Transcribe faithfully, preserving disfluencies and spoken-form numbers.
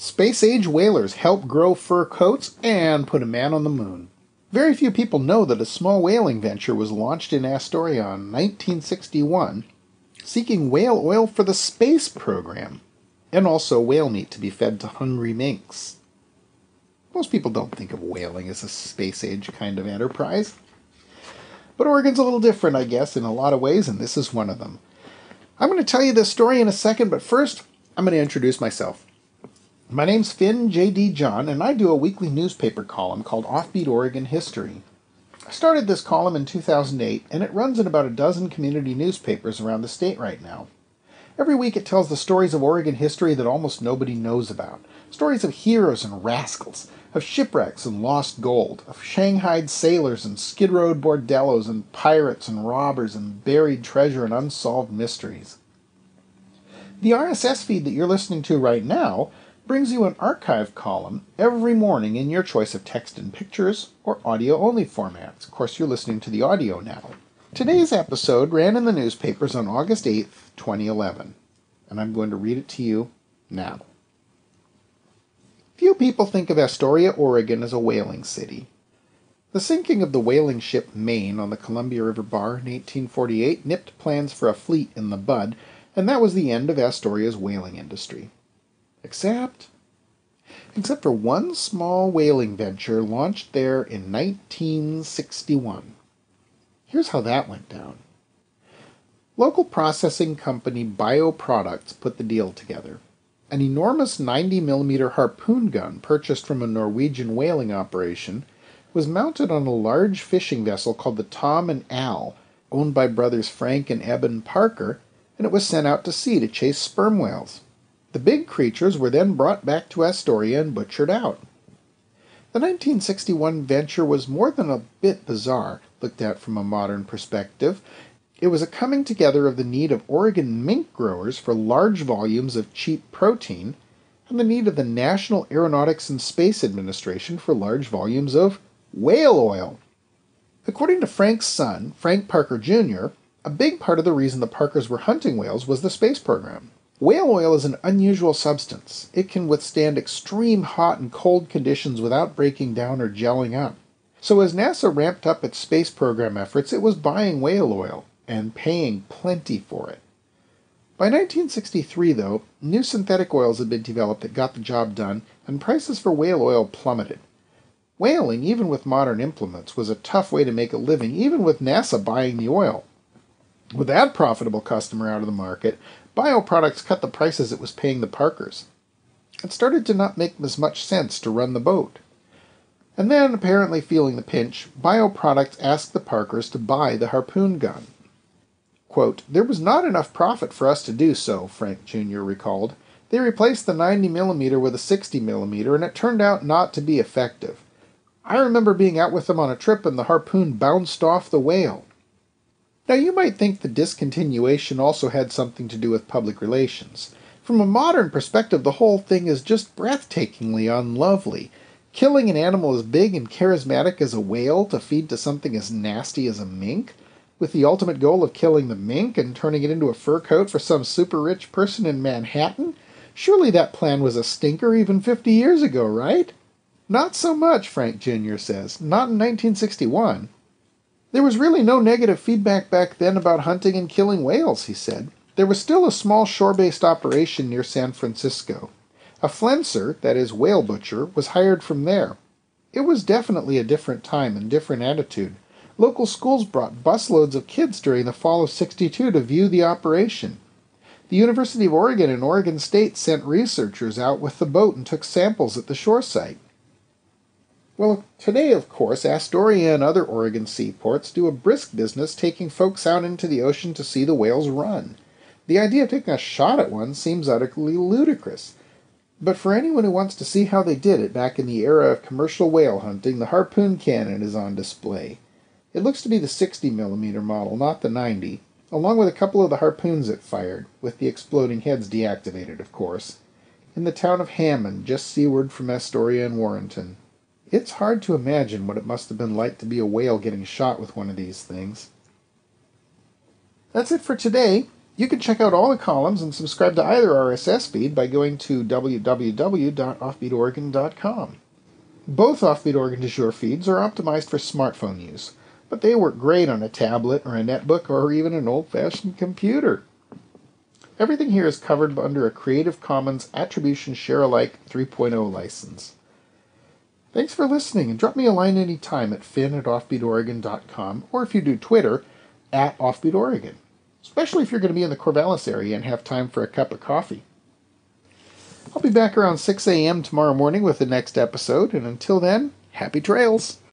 Space-age whalers help grow fur coats and put a man on the moon. Very few people know that a small whaling venture was launched in Astoria in nineteen sixty-one, seeking whale oil for the space program, and also whale meat to be fed to hungry minks. Most people don't think of whaling as a space-age kind of enterprise. But Oregon's a little different, I guess, in a lot of ways, and this is one of them. I'm going to tell you this story in a second, but first, I'm going to introduce myself. My name's Finn J D. John, and I do a weekly newspaper column called Offbeat Oregon History. I started this column in two thousand eight, and it runs in about a dozen community newspapers around the state right now. Every week it tells the stories of Oregon history that almost nobody knows about. Stories of heroes and rascals, of shipwrecks and lost gold, of shanghaied sailors and skid road bordellos and pirates and robbers and buried treasure and unsolved mysteries. The R S S feed that you're listening to right now brings you an archive column every morning in your choice of text and pictures or audio-only formats. Of course, you're listening to the audio now. Today's episode ran in the newspapers on August eighth, twenty eleven, and I'm going to read it to you now. Few people think of Astoria, Oregon as a whaling city. The sinking of the whaling ship Maine on the Columbia River Bar in eighteen forty-eight nipped plans for a fleet in the bud, and that was the end of Astoria's whaling industry. Except, except for one small whaling venture launched there in nineteen sixty-one. Here's how that went down. Local processing company Bioproducts put the deal together. An enormous ninety millimeter harpoon gun purchased from a Norwegian whaling operation was mounted on a large fishing vessel called the Tom and Al, owned by brothers Frank and Eben Parker, and it was sent out to sea to chase sperm whales. The big creatures were then brought back to Astoria and butchered out. The nineteen sixty-one venture was more than a bit bizarre, looked at from a modern perspective. It was a coming together of the need of Oregon mink growers for large volumes of cheap protein and the need of the National Aeronautics and Space Administration for large volumes of whale oil. According to Frank's son, Frank Parker Junior, a big part of the reason the Parkers were hunting whales was the space program. Whale oil is an unusual substance. It can withstand extreme hot and cold conditions without breaking down or gelling up. So as NASA ramped up its space program efforts, it was buying whale oil and paying plenty for it. By nineteen sixty-three, though, new synthetic oils had been developed that got the job done, and prices for whale oil plummeted. Whaling, even with modern implements, was a tough way to make a living, even with NASA buying the oil. With that profitable customer out of the market, Bioproducts cut the prices it was paying the Parkers. It started to not make as much sense to run the boat. And then, apparently feeling the pinch, Bioproducts asked the Parkers to buy the harpoon gun. Quote, "There was not enough profit for us to do so," Frank Junior recalled. "They replaced the ninety millimeter with a sixty millimeter, and it turned out not to be effective. I remember being out with them on a trip and the harpoon bounced off the whale." Now you might think the discontinuation also had something to do with public relations. From a modern perspective, the whole thing is just breathtakingly unlovely. Killing an animal as big and charismatic as a whale to feed to something as nasty as a mink, with the ultimate goal of killing the mink and turning it into a fur coat for some super-rich person in Manhattan? Surely that plan was a stinker even fifty years ago, right? Not so much, Frank Junior says. Not in nineteen sixty-one. There was really no negative feedback back then about hunting and killing whales, he said. There was still a small shore-based operation near San Francisco. A flenser, that is, whale butcher, was hired from there. It was definitely a different time and different attitude. Local schools brought busloads of kids during the fall of sixty-two to view the operation. The University of Oregon and Oregon State sent researchers out with the boat and took samples at the shore site. Well, today, of course, Astoria and other Oregon seaports do a brisk business taking folks out into the ocean to see the whales run. The idea of taking a shot at one seems utterly ludicrous. But for anyone who wants to see how they did it back in the era of commercial whale hunting, the harpoon cannon is on display. It looks to be the sixty millimeter model, not the ninety, along with a couple of the harpoons it fired, with the exploding heads deactivated, of course, in the town of Hammond, just seaward from Astoria and Warrenton. It's hard to imagine what it must have been like to be a whale getting shot with one of these things. That's it for today. You can check out all the columns and subscribe to either R S S feed by going to w w w dot offbeat oregon dot com. Both Offbeat Oregon Du Jour feeds are optimized for smartphone use, but they work great on a tablet or a netbook or even an old-fashioned computer. Everything here is covered under a Creative Commons Attribution Share-alike three point oh license. Thanks for listening, and drop me a line anytime at finn at offbeat oregon dot com, or if you do Twitter, at offbeat oregon, especially if you're going to be in the Corvallis area and have time for a cup of coffee. I'll be back around six a m tomorrow morning with the next episode, and until then, happy trails!